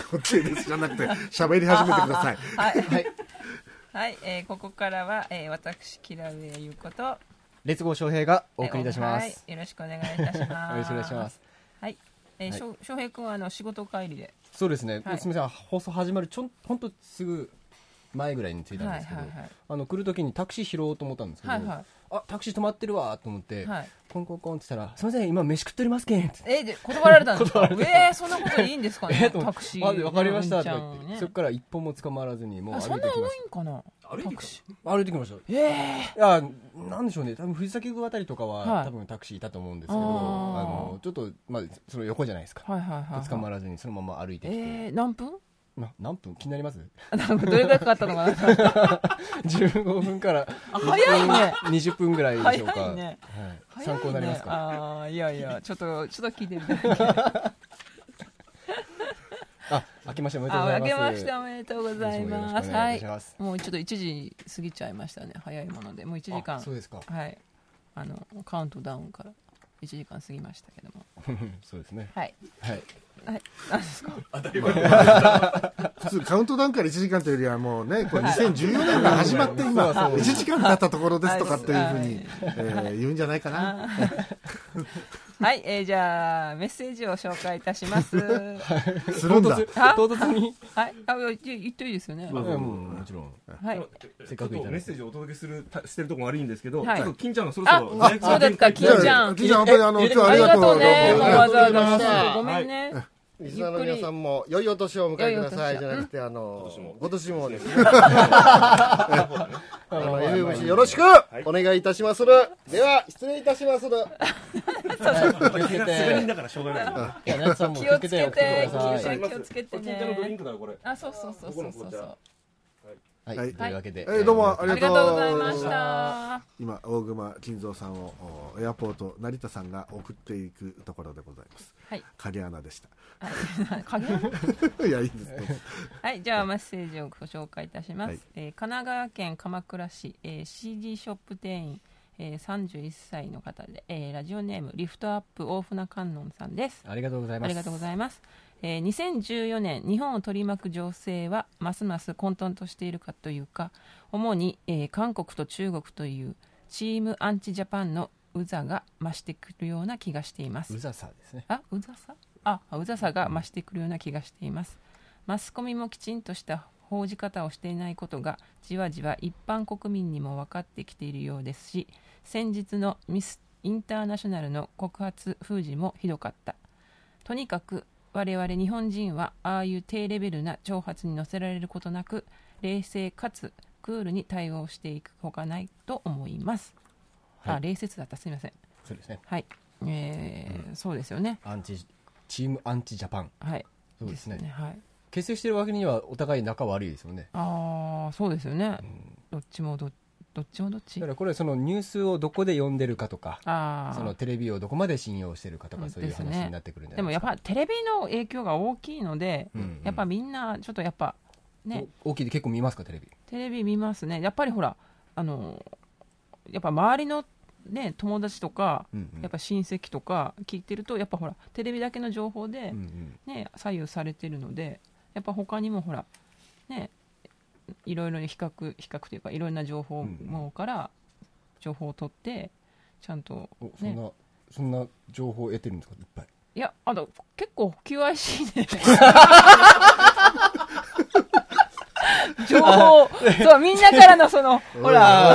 OK ですじゃなくて喋り始めてください。 はいはい、ここからは、私キラウエユコと列郷翔平がお送りいたします、 はい、よろしくお願いいたしますよろしくお願いします。 はい、翔平君は仕事帰りで。 そうですね、 はい、 すみません、放送始まる本当すぐ前ぐらいに着いたんですけど、来る時にタクシー拾おうと思ったんですけど、はいはい、あ、タクシー止まってるわと思って、はい、コンコンコンって言ったら、すみません今飯食っておりますけんって、 で断られたんですか？そんなこといいんですかねタクシー。 わかりましたって言って、そこから一歩も捕まらずにもう歩いてきました。 そんな多いんかな歩いてきました。いや、なんでしょうね、多分藤崎宮あたりとかは、多分タクシーいたと思うんですけど、ちょっと、その横じゃないですか、捕まらずにそのまま歩いてきて、 何分気になります？ どれぐらいかかったのかな 15分から早いね 20分ぐらいでしょうか。 早いね、 はい、参考になりますか？ いやちょっと聞いてみて明けましておめでとうございます。 明けましておめでとうございます。はい、もうちょっと1時過ぎちゃいましたね。早いものでもう1時間。 そうですか。 はい、カウントダウンから1時間過ぎましたけどもそうですね。 はいはいはい、何ですか？ 当たり前普通カウントダウンから1時間というよりはもうね、これ2014年が始まって今1時間経ったところですとかっていうふうに言うんじゃないかな。 はい、じゃあメッセージを紹介いたします。 するんだ。 唐突に。 はい、言っていいですよね。 もちろん。 はい。 せっかくメッセージをお届けしてるところ悪いんですけど、 ちょっと金ちゃんがそろそろ。 そうですか、金ちゃん。 金ちゃん本当に今日はありがとうね。わざわざごめんね。 リスナーの皆さんも良いお年をお迎えくださいじゃなくて、今年もですねFMC よろしくお願いいたします。では失礼いたします。 すぐにだからしょうがない。 気をつけて、気をつけて金ちゃんのドリンクだろこれ。 そうはい、というわけで、 どうもありがとうございました。 今大熊金蔵さんをエアポート成田さんが送っていくところでございます。はい、影穴でした。 影穴？ いやいいです。 はい、じゃあメッセージをご紹介いたします。神奈川県鎌倉市、CD ショップ店員、31歳の方で、ラジオネームリフトアップ大船観音さんです。 ありがとうございます。 ありがとうございます。2014年日本を取り巻く情勢はますます混沌としているかというか、主に、韓国と中国というチームアンチジャパンのうざが増してくるような気がしています。 うざさですね。 うざさが増してくるような気がしています。マスコミもきちんとした報じ方をしていないことがじわじわ一般国民にも分かってきているようですし、先日のミスインターナショナルの告発封じもひどかった。とにかく我々日本人はああいう低レベルな挑発に乗せられることなく、冷静かつクールに対応していくほかないと思います。冷静だった、すみません。 そうですね。 はい、そうですよね。 チームアンチジャパン。 はい、 そうですね。 はい、 結成してるわけにはお互い仲悪いですよね。 そうですよね。どっちもどっち。 だからこれそのニュースをどこで読んでるかとか、そのテレビをどこまで信用してるかとか、そういう話になってくるんじゃないですか。 でもやっぱテレビの影響が大きいので、やっぱみんなちょっとやっぱね。 大きいで結構見ますか？テレビ見ますね。やっぱりほらやっぱ周りのね、友達とか、やっぱ親戚とか聞いてると、やっぱほらテレビだけの情報で、ね、左右されてるので、やっぱ他にもほらね、いろいろ比較というか、いろんな情報網から情報を取ってちゃんと、ね、 そんな情報を得てるんですか？いっぱい。 いや、結構 QIC で情報そうみんなからのそのほら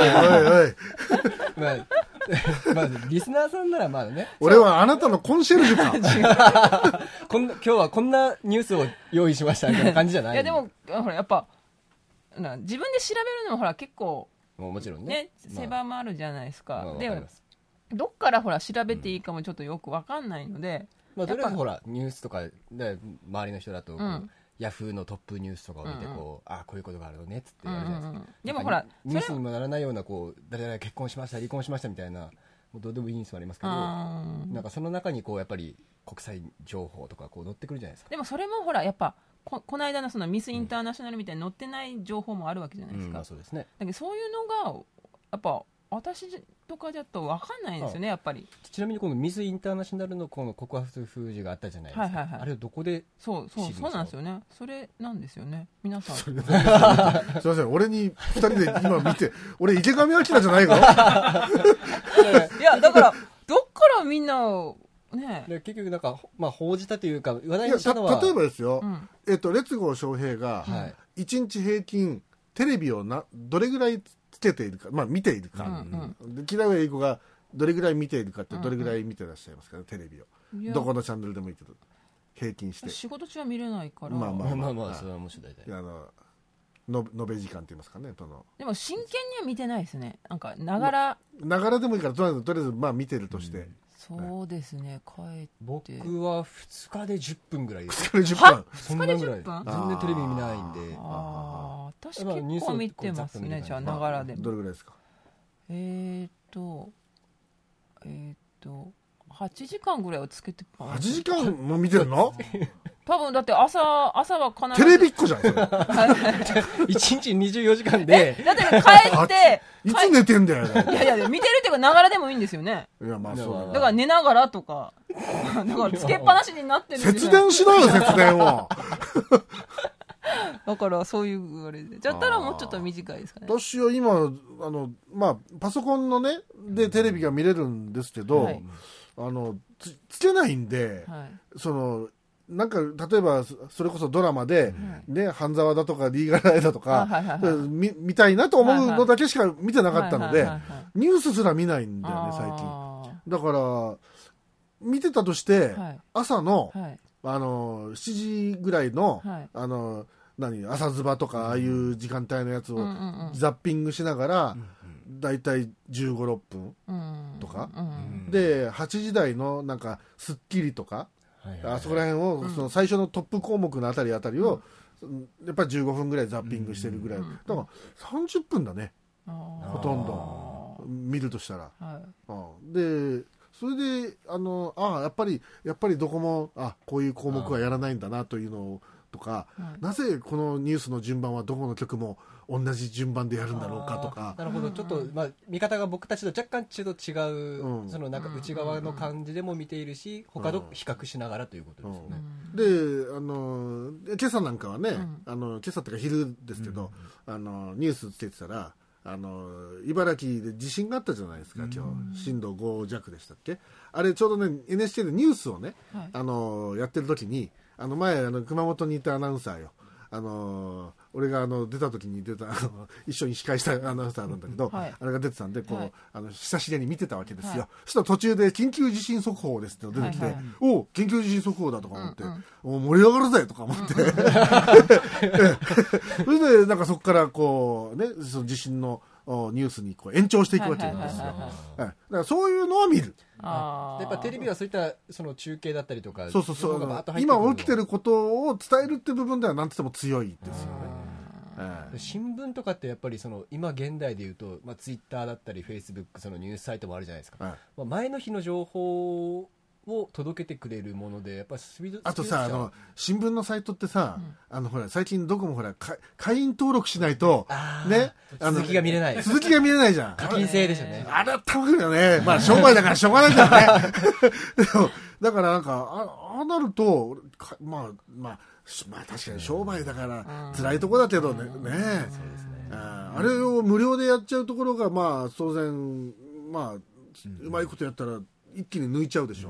まあリスナーさんならまだね。 俺はあなたのコンシェルジュか今日はこんなニュースを用意しましたみたいな感じじゃない？ いやでもほらやっぱ自分で調べるのもほら結構もちろんね、 狭まるじゃないですか。でどっからほら調べていいかもちょっとよく分かんないので、 とりあえずほらニュースとかで周りの人だとヤフーのトップニュースとかを見てこういうことがあるのねっつってやるじゃないですか。 でもほらニュースにもならないような誰々結婚しました離婚しましたみたいなどうでもいいニュースもありますけど、なんかその中にやっぱり国際情報とか載ってくるじゃないですか。 でもそれもほらやっぱこの間のそのミスインターナショナルみたいに載ってない情報もあるわけじゃないですか。 そうですね。 だけどそういうのがやっぱ私とかだと分かんないんですよね、やっぱり。 ちなみにこのミスインターナショナルのこの告白封じがあったじゃないですか、あれをどこでそうなんですよね。それなんですよね、皆さん。すいません、俺に2人で今見て俺池上彰じゃないのいやだからどっからみんなね、 結局なんか、報じたというか話題にしたのは、 例えばですよ、レッツゴー翔平が1日平均テレビをどれぐらいつけているか、見ているか、木田上英子がどれぐらい見ているかってどれぐらい見てらっしゃいますかね、テレビを。どこのチャンネルでもいいけど平均して。 仕事中は見れないから。 それはもし大体延べ時間って言いますかね。 でも真剣には見てないですね。なんかながらでもいいからとりあえず見てるとして。 そうですね、帰って僕は2日で10分ぐらいです。 2日で10分そんなぐらい全然テレビ見ないんで。 私結構見てますね。じゃあながらでもどれぐらいですか。 8時間ぐらいをつけて 8時間も見てるの多分だって朝は必ずテレビっ子じゃんそれ 1日24時間でだって帰っていつ寝てんだよね。 いや見てるっていうかながらでもいいんですよね。 いやそうだから寝ながらとかだからつけっぱなしになってるんですよ。節電しろよ節電をだからそういうあれでじゃったらもうちょっと短いですかね。 私は今パソコンのねでテレビが見れるんですけど、つけないんで、なんか例えばそれこそドラマで、半沢だとかリーガルアイだとか、見たいなと思うのだけしか見てなかったので、ニュースすら見ないんだよね最近。だから見てたとして、朝の、7時ぐらいの、朝ズバとかああいう時間帯のやつをザッピングしながら、だいたい15、6分とか、で8時台のなんかスッキリとか、あそこら辺を、その最初のトップ項目のあたりを、やっぱり15分ぐらいザッピングしてるぐらい、だから30分だね、ほとんど見るとしたら、でそれでやっぱりどこもこういう項目はやらないんだなというのをとか、なぜこのニュースの順番はどこの局も同じ順番でやるんだろうかとか。 なるほど、ちょっと、見方が僕たちと若干違う、そのなんか内側の感じでも見ているし、他と比較しながらということですね。で今朝なんかはね、今朝っていうか昼ですけど、ニュースつけてたら茨城で地震があったじゃないですか。今日震度5弱でしたっけ。あれちょうどね NHK でニュースをね、やってる時に前熊本にいたアナウンサーよ、俺が出た時に一緒に司会したアナウンサーなんだけど、あれが出てたんで久しぶりに見てたわけですよ。そしたら途中で緊急地震速報ですって出てきて、お緊急地震速報だとか思って、盛り上がるぜとか思ってそれでなんかそこからその地震のニュースに延長していくわけなんですよ。だからそういうのは見る。 やっぱテレビはそういったその中継だったりとか、 今起きてることを伝えるって部分では何て言っても強いですよね。 新聞とかってやっぱり今現代でいうと、ツイッターだったりフェイスブック、そのニュースサイトもあるじゃないですか。前の日の情報を届けてくれるもので、やっぱあとさ新聞のサイトってさ、ほら最近どこもほら会員登録しないとね続きが見れないじゃん。 課金制ですよね。 あれはたまるよね。商売だからしょうがないんだよねだからなんかなると確かに商売だから辛いとこだけどね。あれを無料でやっちゃうところが当然うまいことやったら一気に抜いちゃうでしょ。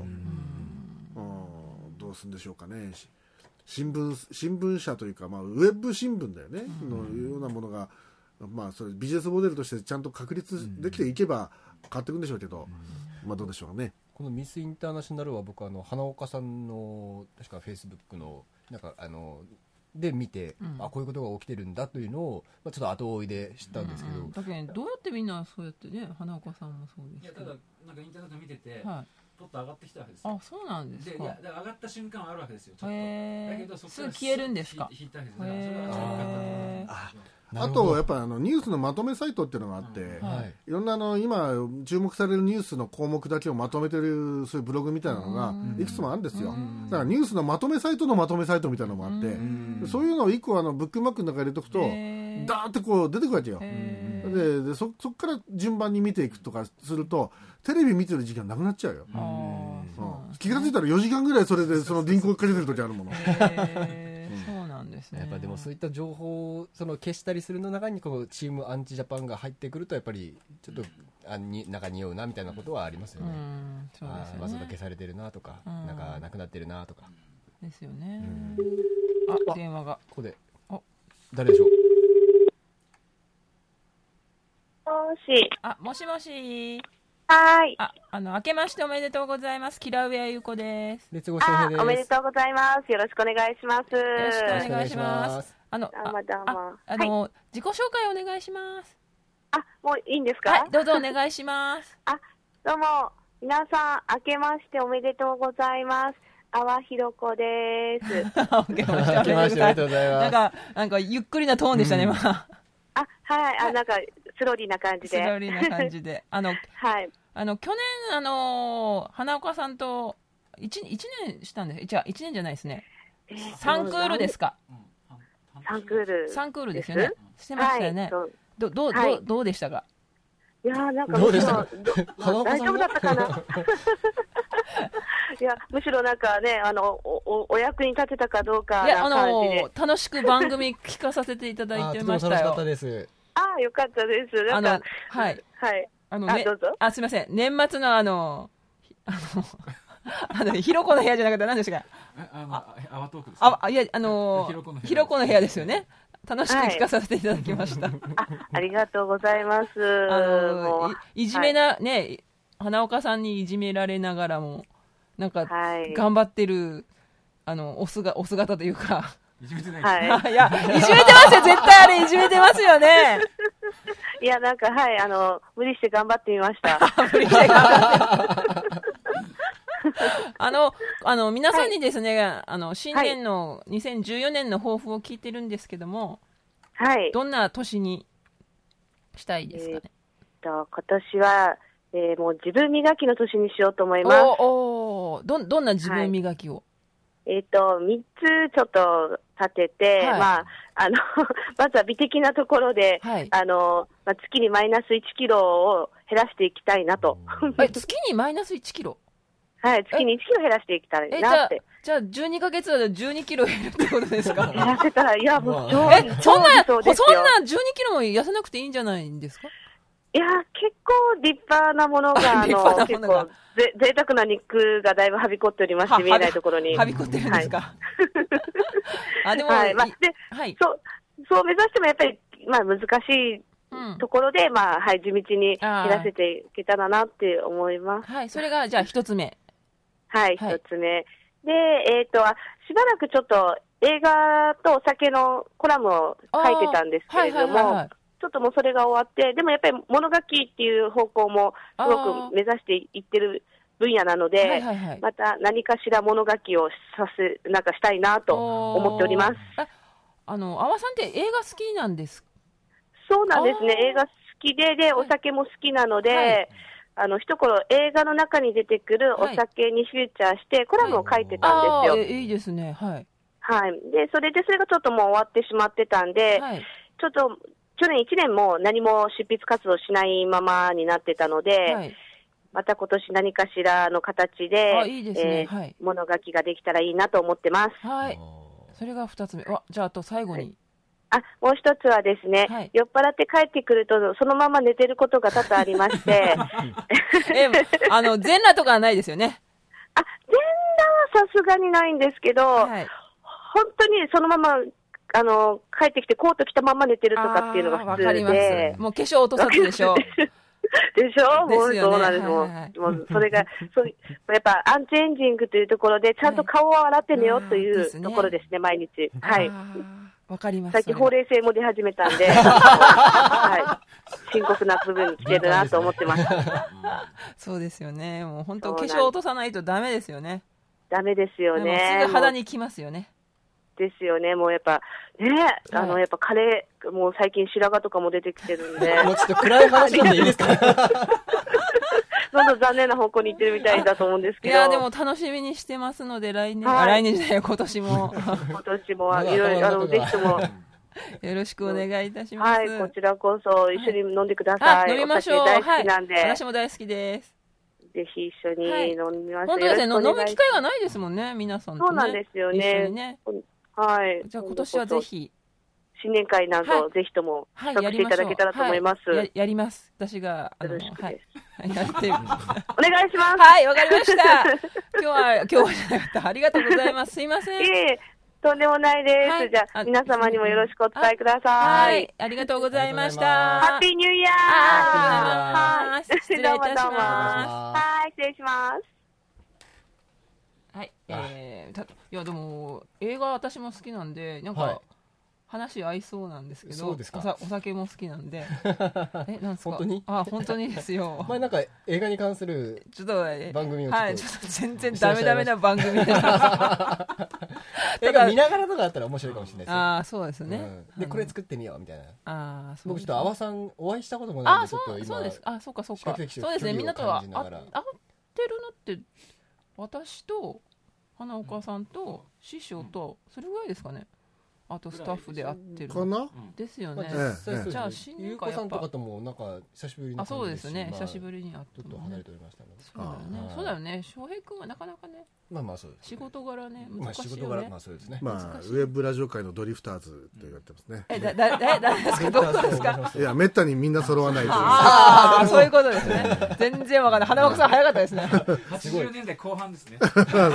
どうするんでしょうかね。新聞社というか、ウェブ新聞だよね、のようなものが、それビジネスモデルとしてちゃんと確立できていけば変わっていくんでしょうけど、どうでしょうかね。 このミスインターナショナルは僕花岡さんの確かフェイスブックのなんかで見て、こういうことが起きてるんだというのを、ちょっと後追いで知ったんですけど、 だけどどうやってみんなそうやってね、花岡さんもそうですけど、 いやただなんかインターネット見てて、ポッと上がってきたわけですよ。そうなんですか。 で上がった瞬間はあるわけですよ。ちょっとだけどそこからすぐ消えるんですか。 引いたわけです。それはちょっと分かったと。 あとやっぱニュースのまとめサイトっていうのがあって、いろんな今注目されるニュースの項目だけをまとめてるそういうブログみたいなのがいくつもあるんですよ。だからニュースのまとめサイトのまとめサイトみたいなのもあって、そういうのを1個ブックマークの中に入れとくとダーってこう出てくるわけよ。ででそこから順番に見ていくとかするとテレビ見てる時間なくなっちゃうよ。気がついたら4時間ぐらいそれでそのリンクをかけてる時あるもの。 そうなんですね。 やっぱでもそういった情報をその消したりするの中にこのチームアンチジャパンが入ってくるとやっぱりちょっと中におうなみたいなことはありますよね。 そうですよね。 わざと消されてるなとか、なんかなくなってるなとかですよね。電話がここで誰でしょう。 もしもし。 はい。 明けましておめでとうございます。キラウエアゆうこです。 レッツゴー翔平です。 おめでとうございます。よろしくお願いします。よろしくお願いします。自己紹介お願いします。 もういいんですか？ はい、どうぞお願いします。 どうも、皆さん、明けましておめでとうございます。阿波ひろこです。 明けましておめでとうございます。 なんかゆっくりなトーンでしたね、今。 はい、なんか、スローリーな感じで。 スローリーな感じで。 はい。 去年、花岡さんと、1年したんです。1年じゃないですね。3クールですか。 3クールですよね。してましたよね。どうでしたか？ いやなんかどうでした大丈夫だったかな。いやむしろなんかねお役に立てたかどうかな感じで楽しく番組聞かさせていただいてましたよ。 とても楽しかったです。 よかったです。 はいどうぞ。 すみません、年末のひろこの部屋じゃなくて何でしたか？ アワトークですか？ いやひろこの部屋ですよね。楽しく聞かさせていただきました。 ありがとうございます。 いじめなね、花岡さんにいじめられながらもなんか頑張ってるお姿というか。 いじめてないですね。いやいじめてますよ、絶対あれいじめてますよね。 いやなんか無理して頑張ってみました。 無理して頑張って皆さんにですね、新年の2014年の抱負を聞いてるんですけども、どんな年にしたいですかね？ 今年は、もう自分磨きの年にしようと思います。 どんな自分磨きを ？3つちょっと立てて、まずは美的なところで、月にマイナス1キロを減らしていきたいなと。 月にマイナス1キロ？ はい、月に1キロ減らしていきたいなって。 じゃあ12ヶ月だと12キロ減るってことですか？ 減らせたら、いやもうそんな 12キロも痩せなくていいんじゃないんですか？ いや結構立派なものが結構贅沢な肉がだいぶはびこっておりまして、見えないところにはびこってるんですか？でもそう目指してもやっぱり難しいところで地道に減らせていけたらなって思います。 それがじゃあ一つ目。 一つ目でしばらくちょっと映画とお酒のコラムを書いてたんですけれども、ちょっともうそれが終わって、でもやっぱり物書きっていう方向もすごく目指していってる分野なので、また何かしら物書きをしたいなと思っております。 阿波さんって映画好きなんですか？ そうなんですね。映画好きでお酒も好きなので、一頃映画の中に出てくるお酒にフューチャーしてコラムを書いてたんですよ。 いいですね。 でそれがちょっともう終わってしまってたんで、ちょっと去年1年も何も執筆活動しないままになってたので、また今年何かしらの形で物書きができたらいいなと思ってます。 それが2つ目。じゃああと最後に。 もう一つはですね、酔っ払って帰ってくるとそのまま寝てることが多々ありまして全裸とかはないですよね？ 全裸はさすがにないんですけど、本当にそのまま帰ってきてコート着たまま寝てるとかっていうのが普通で。わかります。 もう化粧落とさずでしょ？ でしょ？もうそうなんです。もうそれがやっぱアンチエンジングというところでちゃんと顔を洗って寝ようというところですね、毎日。 わかります。 最近ほうれい線も出始めたんで、深刻な部分に来てるなと思ってます。 そうですよね。もう本当化粧落とさないとダメですよね。 ダメですよね。 すぐ肌にきますよね。 ですよね。もうやっぱね、やっぱカレーもう最近白髪とかも出てきてるんで。 もうちょっと暗い話なんでいいですか？ どんどん残念な方向に行ってるみたいだと思うんですけど。 いやでも楽しみにしてますので来年じゃない今年もいろいろぜひともよろしくお願いいたします。 はい、こちらこそ一緒に飲んでください。 飲みましょう。 お酒大好きなんで。 私も大好きです。 ぜひ一緒に飲みましょう。 本当ですね。飲む機会がないですもんね、皆さんとね。 そうなんですよね。 一緒にね。 はい。 じゃあ今年はぜひ。 新年会など、ぜひとも、企画していただけたらと思います。 やります。私が、 よろしくです。 やって。お願いします。 はい、わかりました。今日はじゃなかった。ありがとうございます。すいません。 とんでもないです。じゃあ、皆様にもよろしくお伝えください。はい、 ありがとうございました。 ハッピーニューイヤー。 はい、失礼いたします。 はい、失礼します。 はい、いやでも映画私も好きなんでなんか話合いそうなんですけど、 そうですか。 お酒も好きなんでなんですか。 本当に？ 本当にですよ。 前なんか映画に関するちょっと番組をちょっと全然ダメな番組で映画見ながらとかあったら面白いかもしれないですね。 ああそうですね。 でこれ作ってみようみたいな。 僕ちょっと阿波さんお会いしたこともないんでちょっと今そうです。そうかそうですね。みんなとは会ってるのって私と花岡さんと師匠とそれぐらいですかね。あとスタッフで会ってるかなですよね。じゃあゆうこさんとかともなんか久しぶりにそうですね。久しぶりに会ってちょっと離れておりましたので。 そうだよね。翔平君はなかなかね。 まあそうです。 仕事柄ね難しいよね。 仕事柄そうですね。 ウェブラジオ界のドリフターズと言われてますね。 誰ですか。どうですか。 いやめったにみんな揃わないという。 ああそういうことですね。全然わかんない。花岡さん早かったですね。 80年代後半ですね。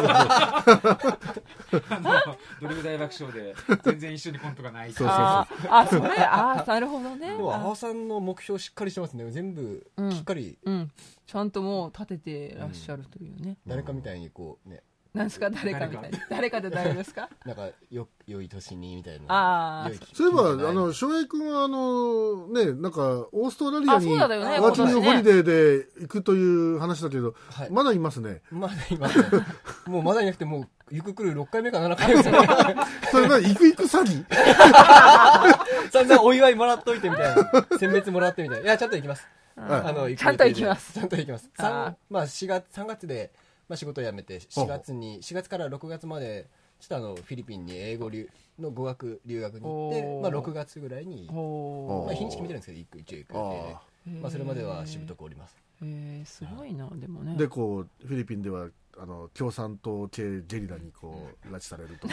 ドリフ大爆笑で全然一緒にコントがない。 それなるほどね。 でも阿波さんの目標しっかりしてますね。全部しっかりちゃんともう立ててらっしゃるというね。 誰かみたいにこうね。 なんですか誰かみたいな。誰かって誰ですか。 なんか良い年にみたいな。 そういえば翔平君はなんかオーストラリアにワーキングホリデーで行くという話だけど、まだいますね。 まだいますね。もうまだいなくてもう行く来る6回目か7回目ですね。 それ何行く詐欺。 散々お祝いもらっといてみたいな。選別もらってみたいな。いやちゃんと行きます。 ちゃんと行きます。 ちゃんと行きます。3月で仕事を辞めて4月から6月までちょっとフィリピンに英語の語学留学に行って6月ぐらいに日にち決めてるんですけど一応行くってそれまではしぶとくおります。 すごいなでもね。 でフィリピンでは共産党系ゲリラに拉致されると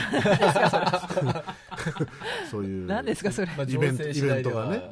そういう何ですかそれ。 イベントがね。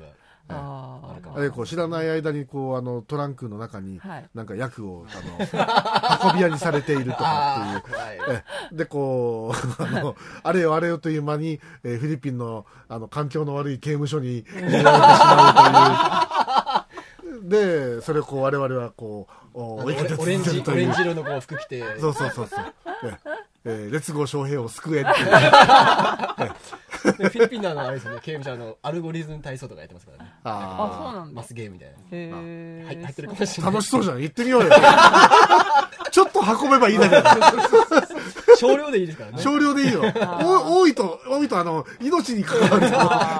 知らない間にトランクの中になんか薬を運び屋にされているとかっていうであれよあれよという間にフィリピンの環境の悪い刑務所に入れられてしまうというでそれを我々は追いかけ続けるというオレンジ色の服着てそう劣後翔平を救えっていうフィリピンのあれですね、刑務所アルゴリズム体操とかやってますからね。 そうなんだ。 マスゲーみたいな。 入ってるかもしれない。 楽しそうじゃん。行ってみようよ。ちょっと運べばいいだけだ。 少量でいいですからね。 少量でいいよ。多いと命に関わる。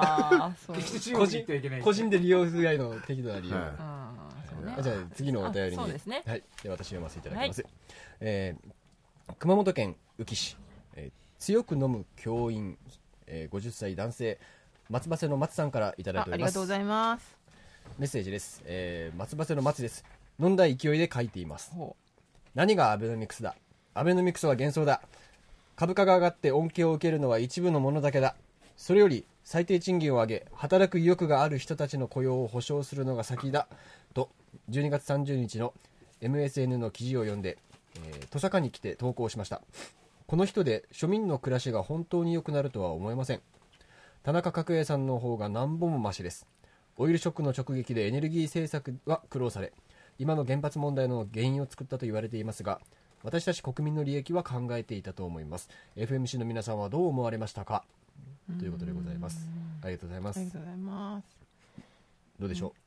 個人で利用するぐらいの適度な利用。じゃあ次のお便りに。 そうですね。 はい。で私読ませていただきます。熊本県宇城市強く飲む教員50歳男性松葉瀬の松さんからいただいております。 ありがとうございます。 メッセージです。松葉瀬の松です。飲んだ勢いで書いています。何がアベノミクスだ。アベノミクスは幻想だ。株価が上がって恩恵を受けるのは一部のものだけだ。それより最低賃金を上げ働く意欲がある人たちの雇用を保障するのが先だと12月30日の MSN の記事を読んで、図書館に来て投稿しました。この人で庶民の暮らしが本当に良くなるとは思えません。田中角栄さんの方が何本もマシです。オイルショックの直撃でエネルギー政策は苦労され今の原発問題の原因を作ったと言われていますが私たち国民の利益は考えていたと思います。 FMC の皆さんはどう思われましたかということでございます。ありがとうございます。 ありがとうございます。 どうでしょう。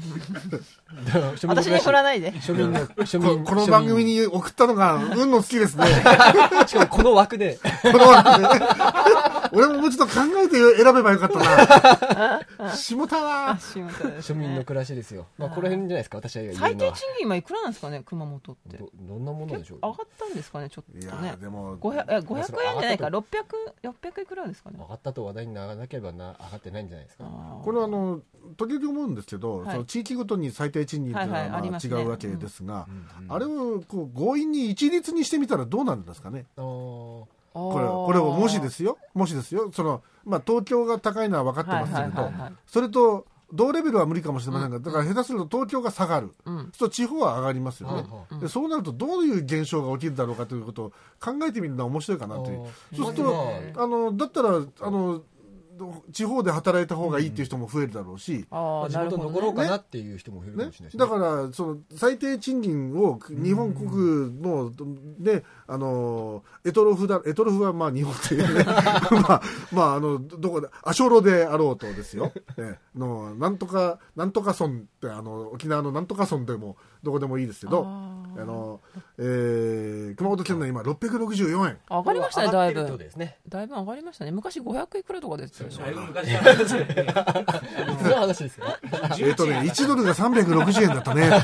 私に振らないで。 庶民のこの番組に送ったのが運の好きですね。 しかもこの枠で俺ももうちょっと考えて選べばよかったな。下田は庶民の暮らしですよ。まあこの辺じゃないですか、私は言うのは。 最低賃金今いくらなんですかね、熊本って。 どんなものでしょう。 上がったんですかね、ちょっとね。 いやでも 500円じゃないか、600いくらですかね。 上がったと話題にならなければ上がってないんじゃないですか。 これは時々思うんですけど、その地域ごとに最低賃金というのは違うわけですが、あれをこう強引に一律にしてみたらどうなるんですかね。これをもしですよ、その東京が高いのは分かってますけれど、それと同レベルは無理かもしれませんが、だから下手すると東京が下がる、そう地方は上がりますよね。でそうなるとどういう現象が起きるだろうかということを考えてみるのは面白いかなという。そうするとだったら地方で働いた方がいいっていう人も増えるだろうし、 地元残ろうかなっていう人も増えるかもしれないし、 だからその最低賃金を日本国のでエトロフは日本っていうねどこでアショロであろうとですよ、なんとか村って沖縄のなんとか村でもどこでもいいですけど、熊本県内今664円上がりましたね。だいぶですね。 だいぶ上がりましたね。昔500いくらとかですよね。 だいぶ昔の話その話ですよ。 1ドルが360円だったね。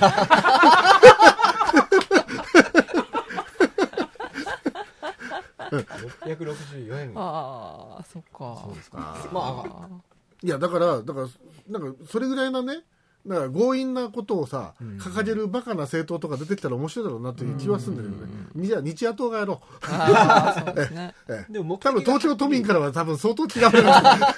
664円。 ああ、そっか。 そうですか。 いやだからなんかそれぐらいなね、だから強引なことをさ掲げるバカな政党とか出てきたら面白いだろうなという気はするんだけどね。じゃあ日野党がやろう。 そうですね。 でも多分東京都民からは多分相当嫌われる。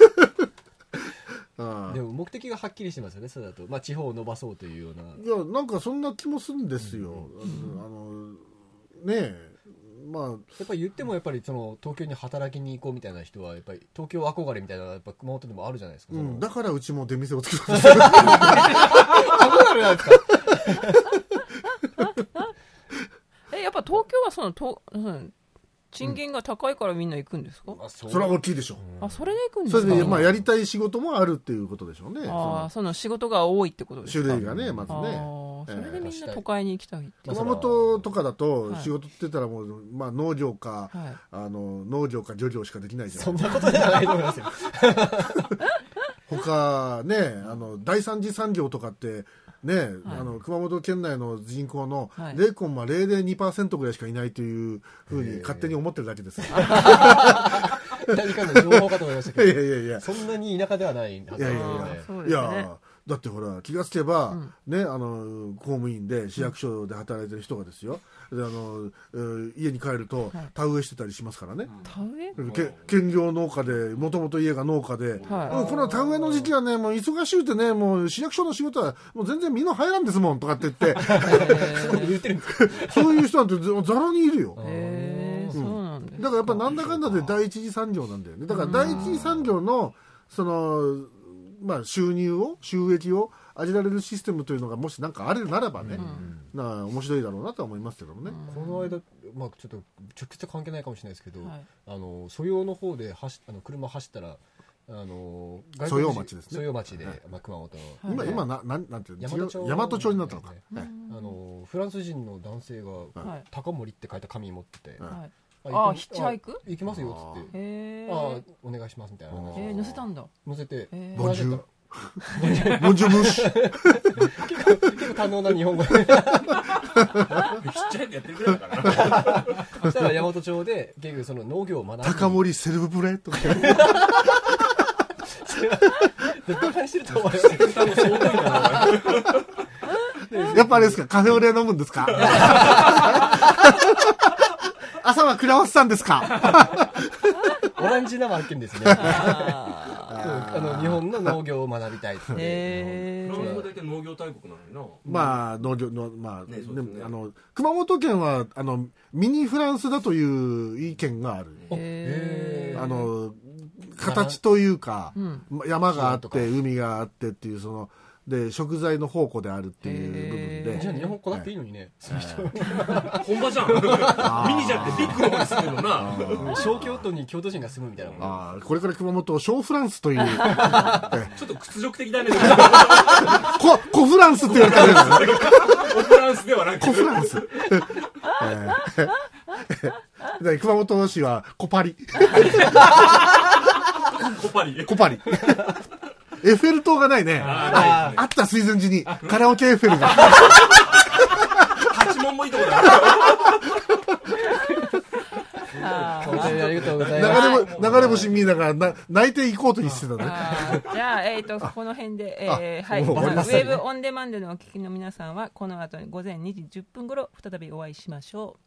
でも目的がはっきりしてますよね。それだと地方を伸ばそうというような。 いやなんかそんな気もするんですよ。ねえ。 やっぱり言ってもやっぱりその東京に働きに行こうみたいな人はやっぱり東京憧れみたいなやっぱ熊本でもあるじゃないですか。 だからうちも出店を作るんですよ。 憧れなんですか。 やっぱ東京は賃金が高いからみんな行くんですか。 それは大きいでしょう。それで行くんですか。 それでやりたい仕事もあるっていうことでしょうね。 その仕事が多いってことですか。 種類がねまずね。 それでみんな都会に行きたいって。 熊本とかだと仕事って言ったらもう農業か農業か漁業しかできないじゃない。 そんなことではないと思いますよ。 他ね第三次産業とかってね、熊本県内の人口の 0.002% ぐらいしかいないというふうに勝手に思ってるだけです。 何かの情報かと思いましたけど、いやそんなに田舎ではないはずですね。いやだってほら気がつけば、公務員で市役所で働いてる人がですよ、で家に帰ると田植えしてたりしますからね。 田植え兼業農家でもともと家が農家で、この田植えの時期はねもう忙しゅうてねもう市役所の仕事はもう全然身の入らんですもんとかって言ってそういう人なんてざらにいるよ。だからやっぱなんだかんだで第一次産業なんだよね。だから第一次産業のその収益を上げられるシステムというのがもし何かあるならばね、面白いだろうなとは思いますけどもね。 この間、ちょっと直接関係ないかもしれないですけど、蘇陽の方で車走ったら蘇陽町ですね。 蘇陽町で、熊本の今なんていうの大和町になったのか。 フランス人の男性が高森って書いた紙持ってて、 ヒッチハイク行きますよっつって、お願いしますみたいな話。 乗せたんだ。 乗せて、 ボンジューボンジュムッシュ。 結構堪能な日本語で。 ヒッチハイクやってるぐらいだから。 そしたら大和町で結局その農業を学んで。 高森セルフプレとか。 バカにしてると思うよ。 やっぱあれですか、カフェオレ飲むんですか。朝はクラワッサンですか。 オランジナマーケンですね。日本の農業を学びたいって。 フランスは大体農業大国なのにな。農業の熊本県はミニフランスだという意見がある。形というか、山があって海があってっていうで食材の宝庫であるっていう部分で。 じゃあ日本来なくていいのにね。 本場じゃん。ミニじゃなくてビッグの方に住んでるのな。 小京都に京都人が住むみたいな。 これから熊本を小フランスという。ちょっと屈辱的だね。 小フランスって言われたら。 小フランスではなくて。 小フランス。 熊本市はコパリ。コパリ。エッフェル塔がないね。あった水前寺にカラオケエッフェルが。 八問もいいとこだ。 本当にありがとうございます。 流れ星見ながら泣いていこうとしてたね。 じゃあ、この辺で、はい、ウェブオンデマンドのお聞きの皆さんはこの後に午前2時10分頃再びお会いしましょう。